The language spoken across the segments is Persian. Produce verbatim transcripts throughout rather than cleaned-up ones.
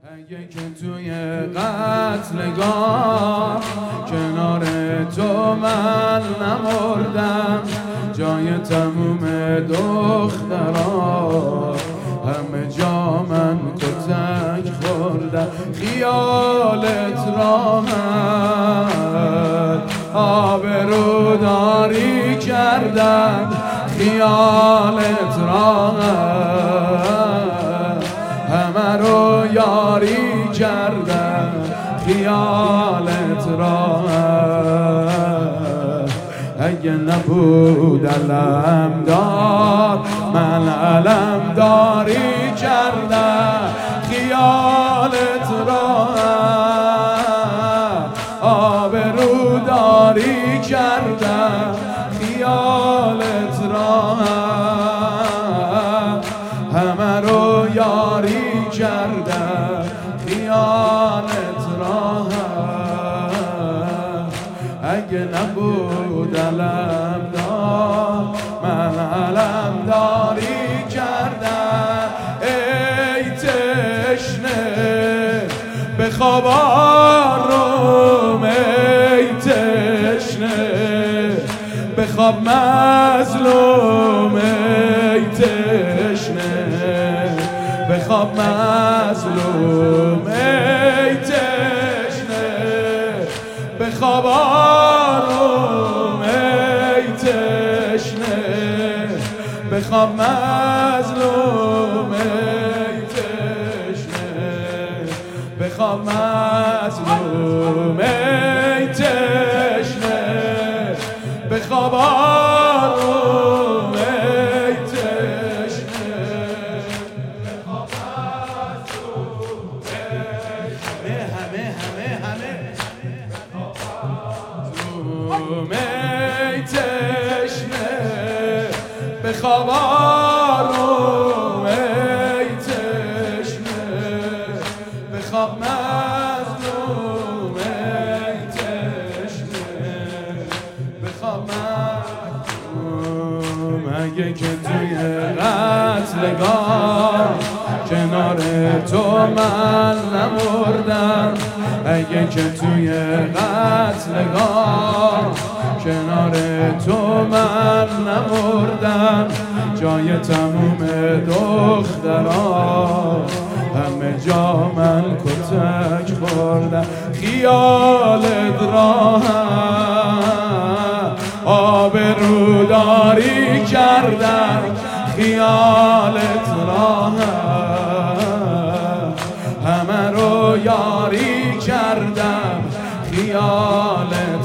اگه که توی قتلگاه کنار تو من نمردم، جای تموم دخترها همه جا من کتک خوردم. خیالت راحت آبروداری کردم، خیالت راحت همه رو یاری کردم، خیالت راحت اگه نبود علم دار من علم داری کردم، خیالت راحت آبروداری کردم، خیالت راحت همه رو یاری کردم، خیالت راحت اگه نبود علم دار من علم داری کردم. ای تشنه بخواب آروم، ای تشنه بخواب مظلوم، ای تشنه بخواب مظلوم، ای تشنه بخواب آروم، ای تشنه بخواب مظلوم، ای تشنه بخواب مظلوم، ای تشنه بخواب آروم، ای تشنه بخواب مظلوم، همه همه همه همه ای تشنه بخواب آروم، ای تشنه بخواب مظلوم، ای تشنه بخواب مظلوم. اگه که توی قتلگاه کنار تو من نمردم، اگه که توی قتلگاه کنار تو من نمردم، جای تموم دخترها همه جا من کتک خوردم، خیالت راحت آبروداری کردم، خیالت راحت همه رو یاری کردم، خیالت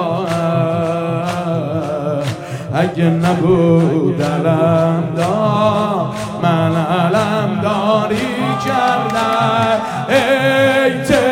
راحت اگه نبود علم دار من علم داری کردم. ای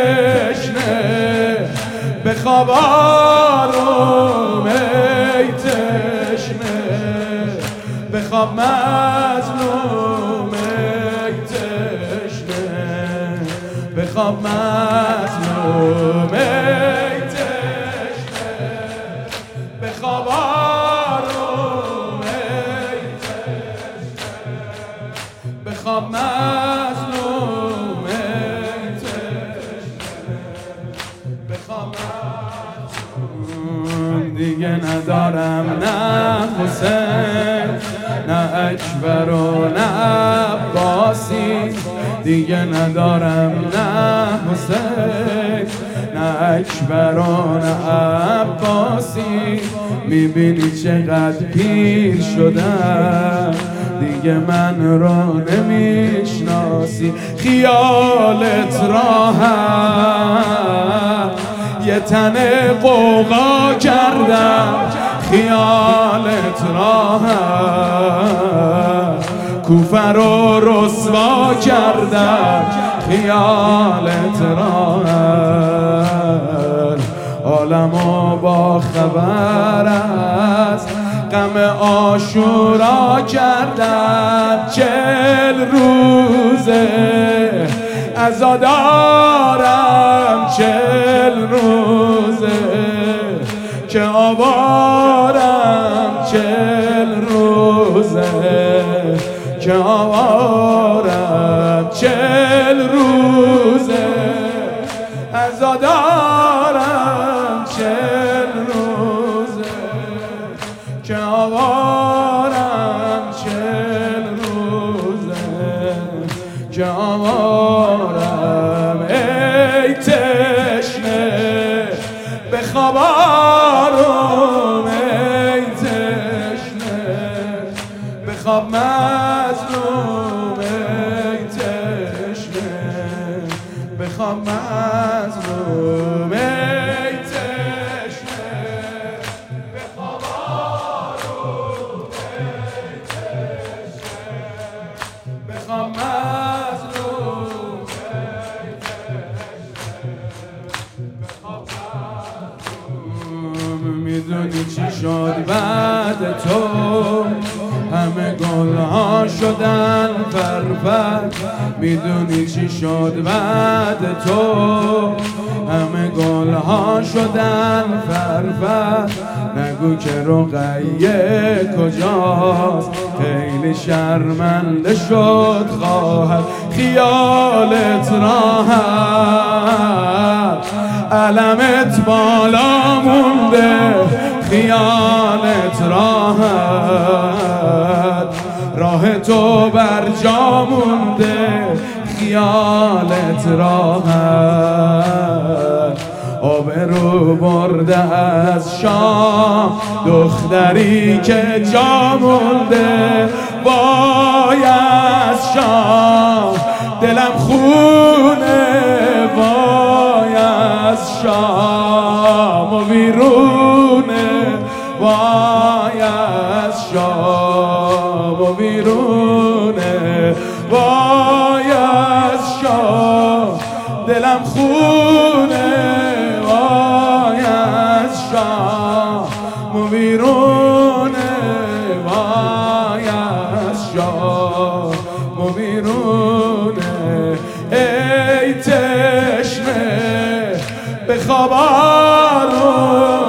تشنه بخواب آروم، ای تشنه بخواب مظلوم، ای تشنه بخواب مظلوم، ای تشنه بخواب آروم، ای تشنه بخواب مظلوم، ای تشنه بخواب مظلوم. دیگه ندارم نه حسین نه اکبر و نه عباسی، دیگه ندارم نه حسین نه اکبر و نه عباسی، میبینی چقدر پیر شدم دیگه من رو نمیشناسی، خیالت راحت یه تن قوقا کردم، خیالت راحت کوفه رو رسوا کردم، خیالت راحت عالمو با خبر از غم عاشورا کردم، چل روزه عزادارم، چل روزه که آوارم، چل روزه که آوارم، چل روز روزه عزادارم چل روزه که آوارم چل روزه که آوارم ای تشنه به خواب آروم ای تشنه به خواب مظلوم ای تشنه به خواب مظلوم ای تشنه به خواب آروم ای تشنه به خواب مظلوم ای تشنه به خواب مظلوم. میدونی چی شد بعد تو همه گل ها شدن فرفر میدونی چی شد بعد تو همه گل ها شدن فرفر نگو که رقیه کجاست خیلی شرمنده شد خواهد خیالت راحت علمت بالا مونده خیالت راحت راه تو بر جا مونده خیالت راحت آبرو برده از شام دختری که جا مونده وای از شام دلم خونه وای از شام و بیرونه وای از شام و بیرونه وای از شام دلم خونه وای از شام و بیرونه وای از شام و بیرونه ای تشنه به خواب آروم